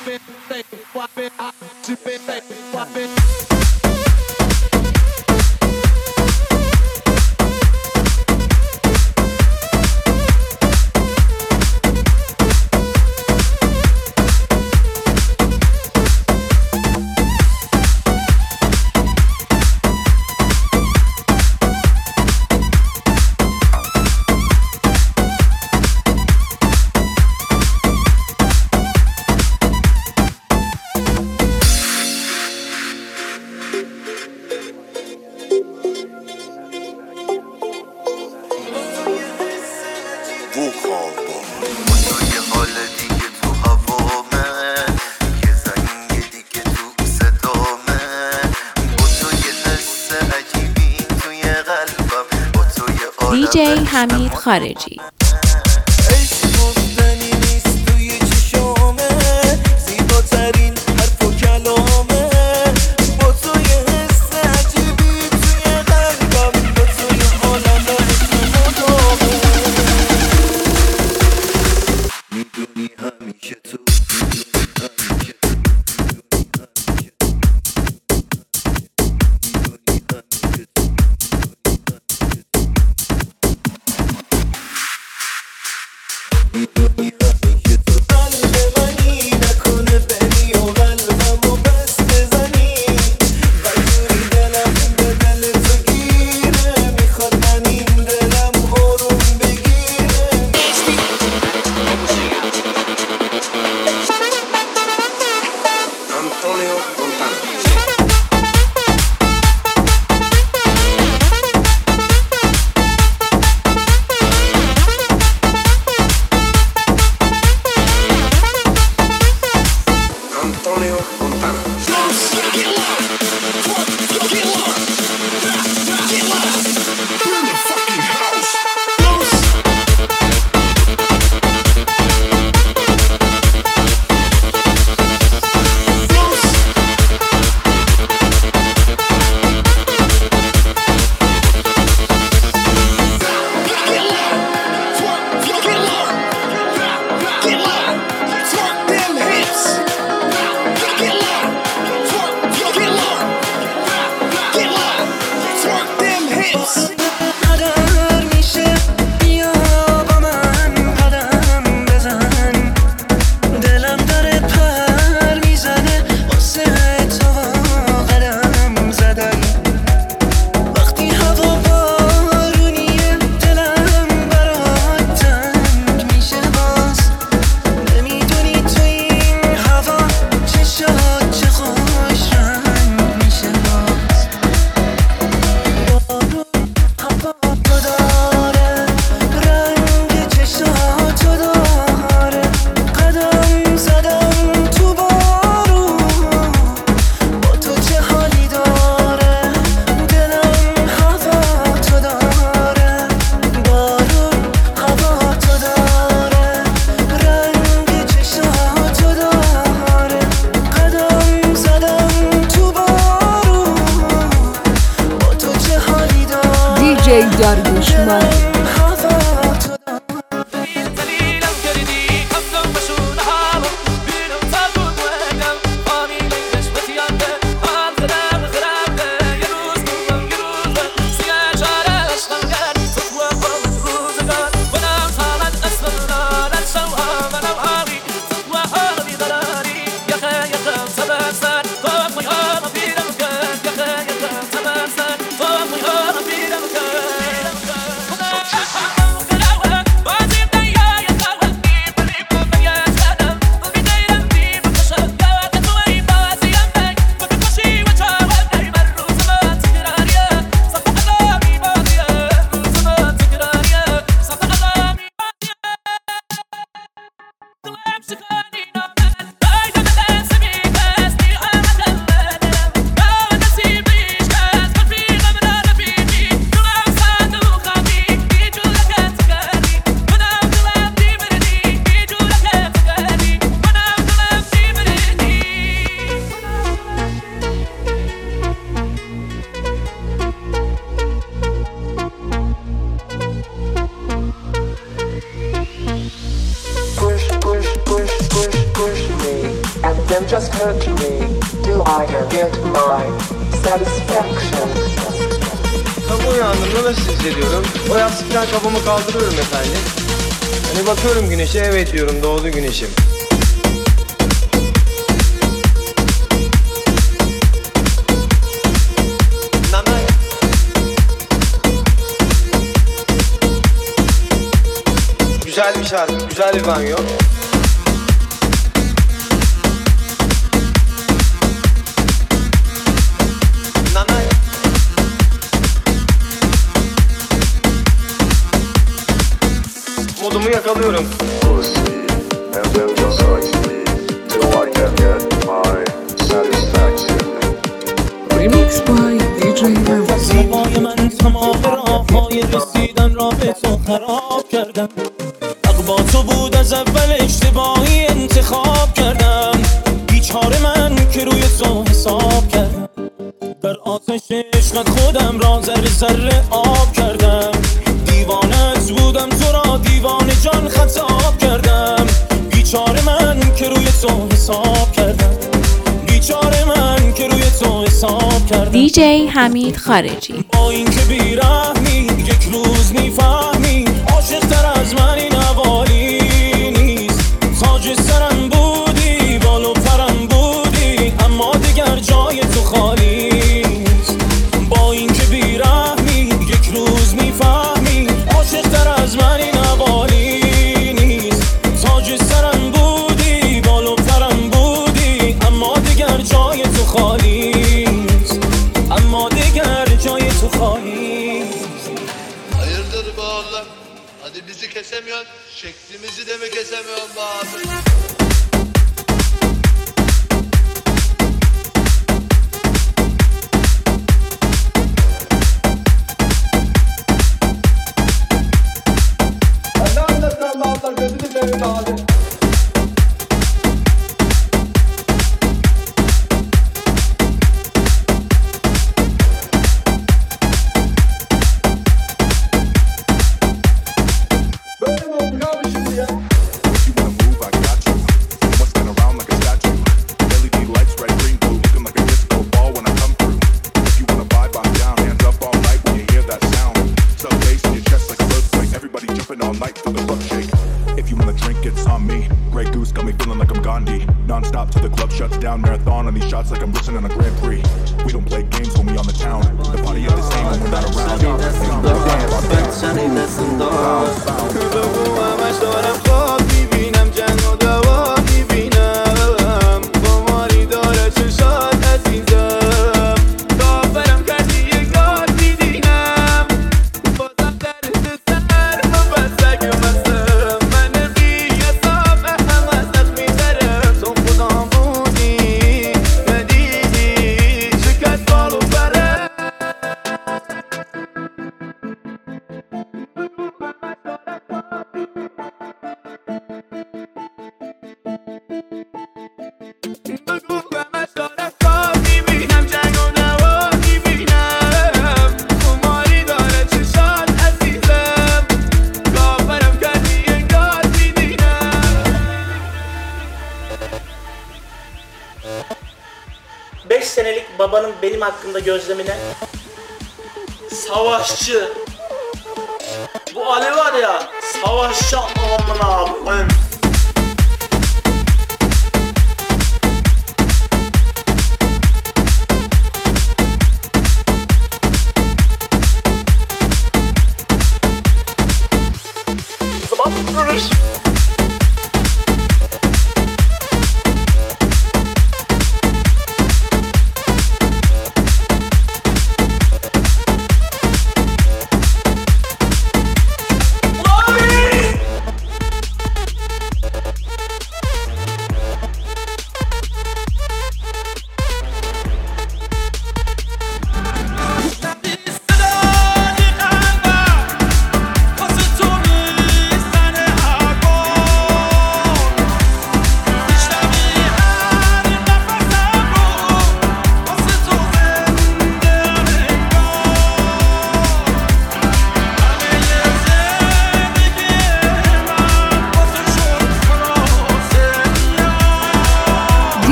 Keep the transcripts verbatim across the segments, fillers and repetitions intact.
دیجی حمید خارجی. داریوشمند. Them just hurt me. Do I get my satisfaction? Sabah uyandığımda nasıl hissediyorum? O yastıktan kafamı kaldırıyorum efendim. Hani bakıyorum güneşe, evet diyorum, doğdu güneşim. Güzel bir şarkı, güzel bir banyo. Modumu yakalıyorum. Remix by دی جی Hamid. زیبای من تمام راههای رسیدن را به تو خراب کردم. حق با تو بود از اول، اشتباهی انتخاب کردم. بیچاره من که روی تو حساب کردم. در آتش عشقت خودم را ذره ذره آب کردم. دیوانت بودم، تو را دیوانه جان خطاب کردم. بیچاره من که روی تو حساب کردم. بیچاره من که روی تو حساب کردم. دی جی حمید خارجی. با این که بیرحمی یک روز میفهمی عاشق تر از من این حوالی نیست. تاج سرم بودی، بال و پرم بودی، اما دیگر جای تو خالی نیست. با این که بیرحمی یک روز میفهمی عاشق تر از من این حوالی نیست. تاج سرم بودی، بال و پرم بودی، اما دیگر جای تو خالی نیست. اما دیگر جای تو خالی. Hayırdır be oğlum? Hadi bizi kesemiyorsun, şeklimizi de mi kesemiyorsun be abi? Ben ne anlatıyorum bağlar, gözünü seveyim abi. Böyle mi olduk abi şimdi ya? You wanna move, I got you. I'ma stand around like a statue. L E D lights, red, green, blue, looking like a disco ball when I come through. If you wanna vibe, I'm down. Hands up all night when you hear that sound. Sub bass in your chest like an earthquake. Everybody jumping all night till the club shake. If you wanna drink, it's on me. Grey Goose got me feeling like I'm Gandhi. Non-stop till the club shuts down. Marathon on these shots like I'm listening to Grand Prix. We don't play games when we on the town. The party at the same when we're not around. همش دارم خواب میبینم، جنگ و دوا میبینم. قماری داره چشات عزیزم. کافرم کردی یک داد میدینم. بازم درد سر و بسک مستم. من بی حساب هم از نخ میزرم. تو خودم بودی ندیدی شکست بال و برم. beş senelik babanın benim hakkımda gözlemine savaşçı. Bu Ali var ya, savaşçı amına koyayım. Zaman durur.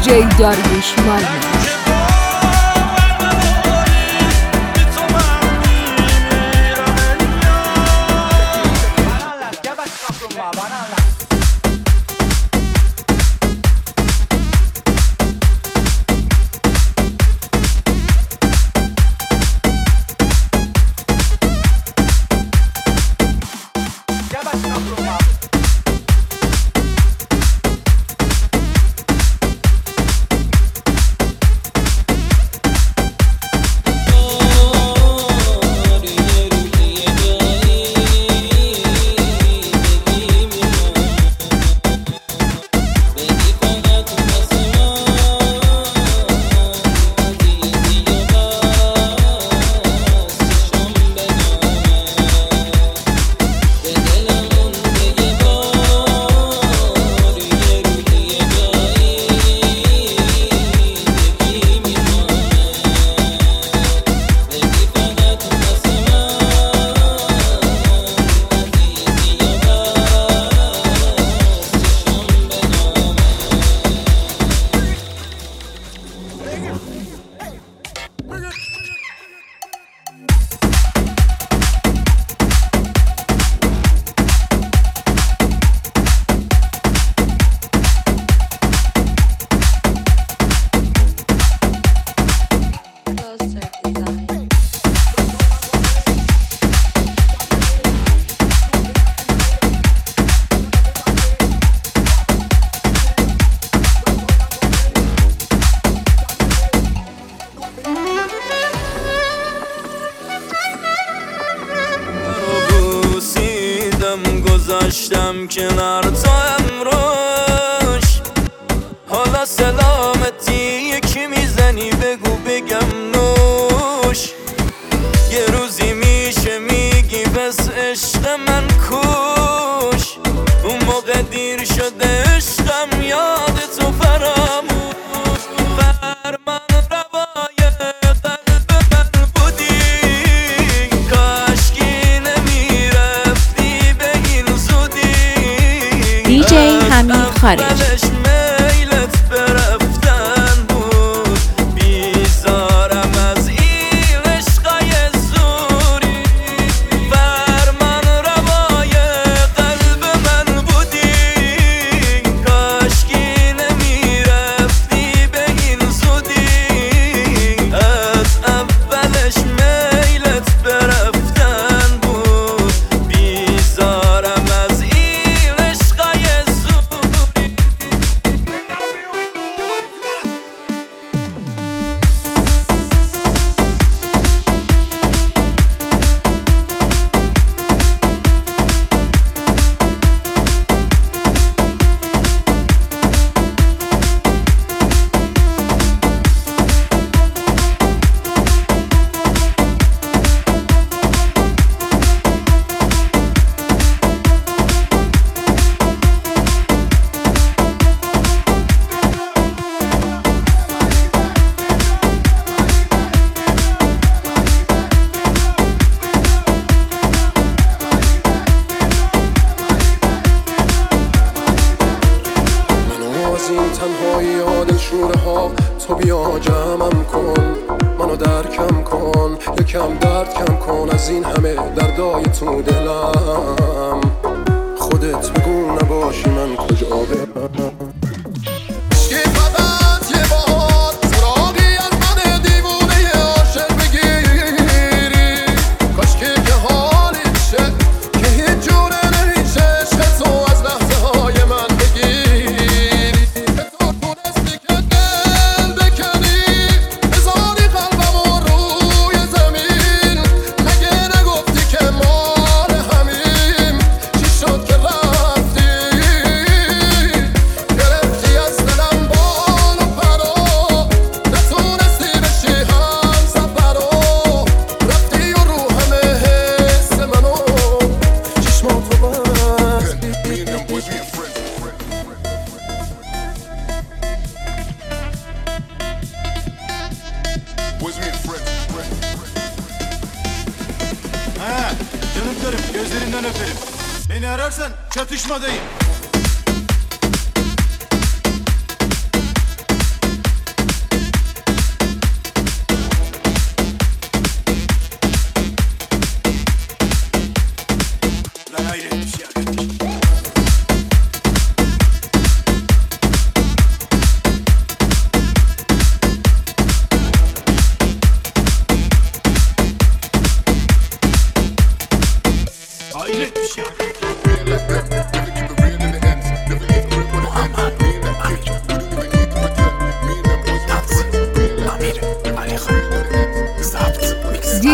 جی داریوش مالنی. گذاشتم کنار تو امروش، حالا سلامتی یکی میزنی بگو بگم نوش. یه روزی میشه میگی بس عشق من کوش، اون موقع دیر شده عشقم یاد تو فراموش. فرمان روای قلب من بودی، کاشکی نمیرفتی به این زودی. دیجی حمید خارجی. میلت برفتن بود، بیزارم از این عشقای زوری. فرمان روای قلب من بودی، کاشکی نمیرفتی به این زودی. از اولش میلت برفتن بود، بیزارم از این عشقای زوری. تنهایی ها دلشوره ها، تو بیا جمعم کن، منو درکم کن، یکم درد کم کن از این همه دردای تو دلم. خودت بگو نباشی من کجا برم. Canımlarım, gözlerinden öperim. Beni ararsan çatışmadayım.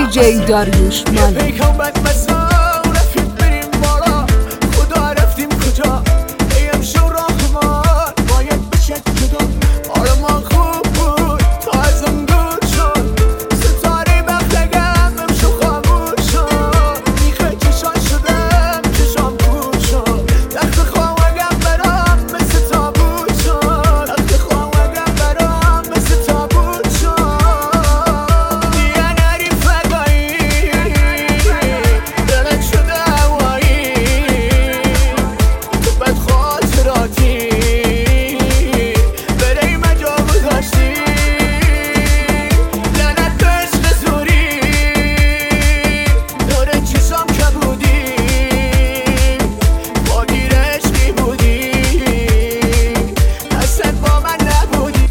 دیجی داریوش مانی. پیکان بد مسا رفیق بریم بالا خدا رفتیم کجا ای امشو راهمان باید بشه جدا آره ما خوب بود تا ازم دور شد ستاره بختگم امشو خاموش شد میخه چشان شدم چشام بود شد تخت خواهگم برام مثل تابوت شد تخت خواهگم برام مثل تابوت شد دیگه نری فدایی دلت شده هوایی تو بد خاطراتی برای مجا گذاشتی لعنت به عشق زوری داره چشام کبودی با گیر عشقی بودی اصلا با من نبودی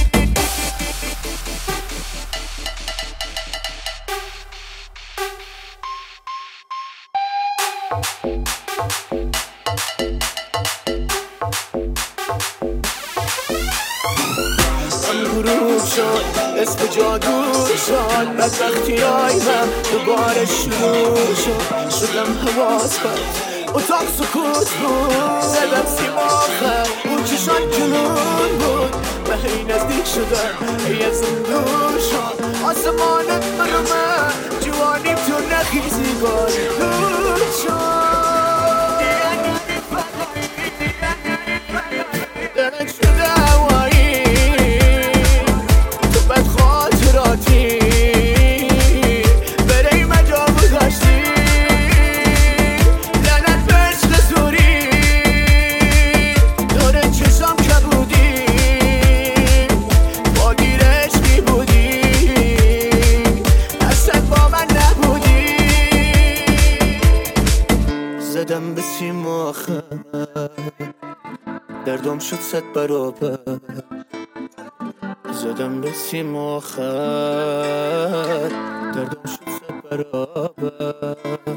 من غروب شد اسم جادو شد بدبختی های من دوباره شروع شد شدم حواس کرد اتاق سکوت بود زدم سیماخه اون چشان جنون بود به هی نزدیک شدم ای ازم دور شد آسمانت مرمه جوانیم تو نخیزیگار دور شد دلت شده هوایی تو بد خاطراتی برای مجا گذاشتی لعنت به عشق زوری داره چشام کبودی با گیر عشقی بودی اصلا با من نبودی زدم به سیم آخر دردم شد صد برابر زدم به سیم آخر دردم شد صد برابر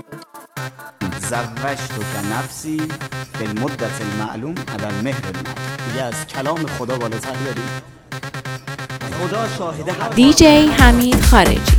زوجتك نفسی به المدت المعلوم على المهر المعلوم. دیگه از کلام خدا بالاتر داریم. خدا شاهده هر دیجی حمید خارجی.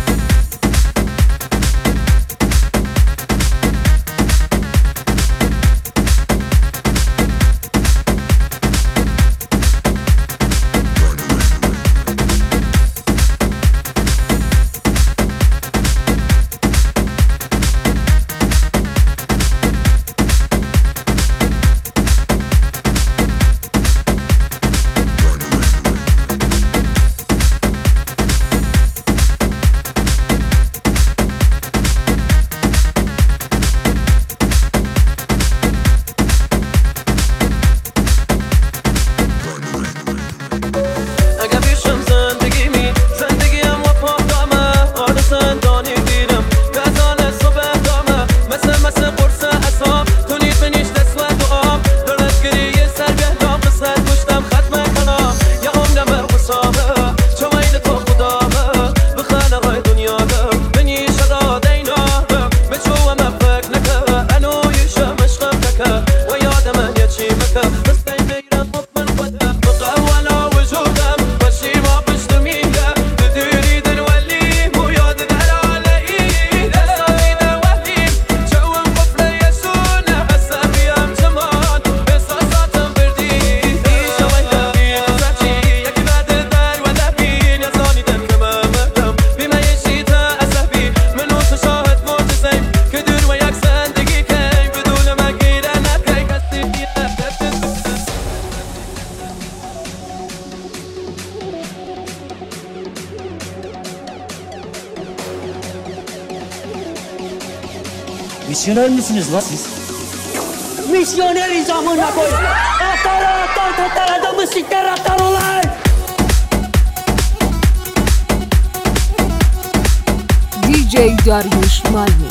Misyoner misiniz lan siz? Misyoneriz amına koy. Atar atar atar adamı siktir atar ulan. دیجی داریوش مانی.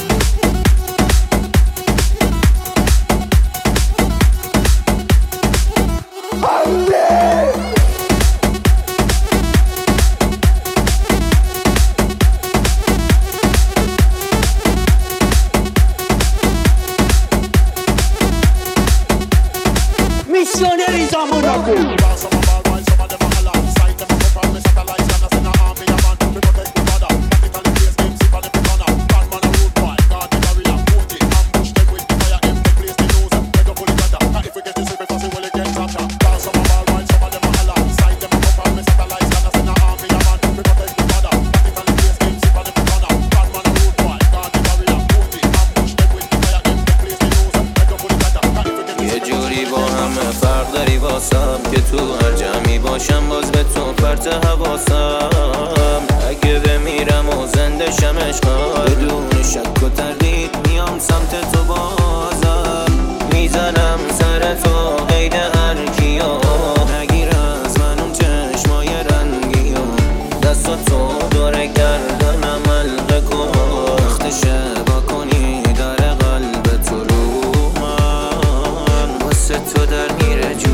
Misyoneriz amına koy. پرت حواسم اگه بمیرم و زنده شمش بدون شک و تردید میام سمت تو بازم میزنم سر تو قید هر کیا نگیر از من اون چشمای رنگی و دست تو دوره گردنم حلقه کن وقت شبا کنی در قلب تو رو من واسه تو در میره جو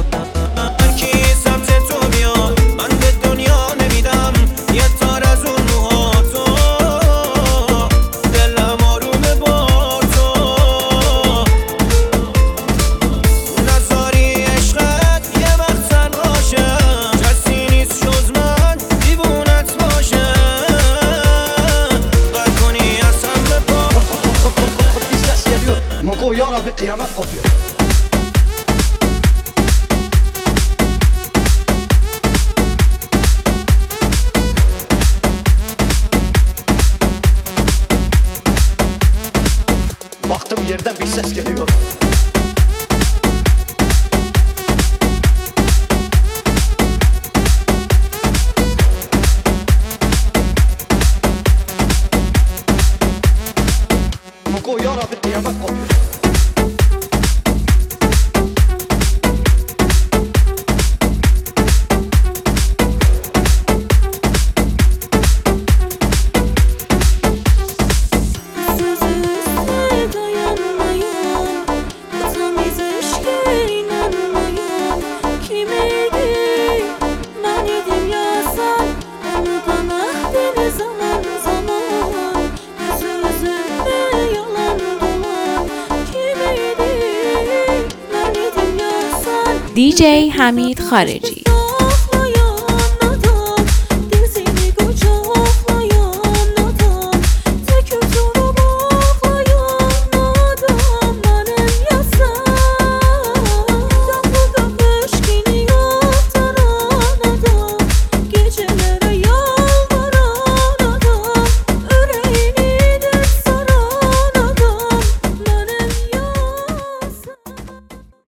Mogollon bir kıyamet kopuyor. Baktım yerden bir ses geliyor. Mogollon bir kıyamet kopuyor. دی جی حمید خارجی.